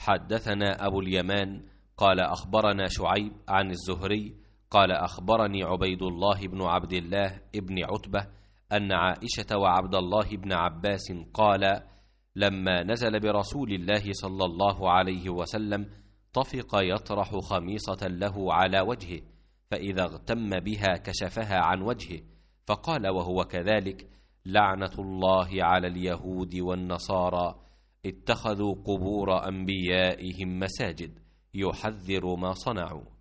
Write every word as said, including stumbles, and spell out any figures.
حدثنا أبو اليمان قال أخبرنا شعيب عن الزهري قال أخبرني عبيد الله بن عبد الله ابن عتبة أن عائشة وعبد الله بن عباس قال لما نزل برسول الله صلى الله عليه وسلم طفق يطرح خميصة له على وجهه، فإذا اغتم بها كشفها عن وجهه، فقال وهو كذلك: لعنة الله على اليهود والنصارى اتخذوا قبور أنبيائهم مساجد، يحذر ما صنعوا.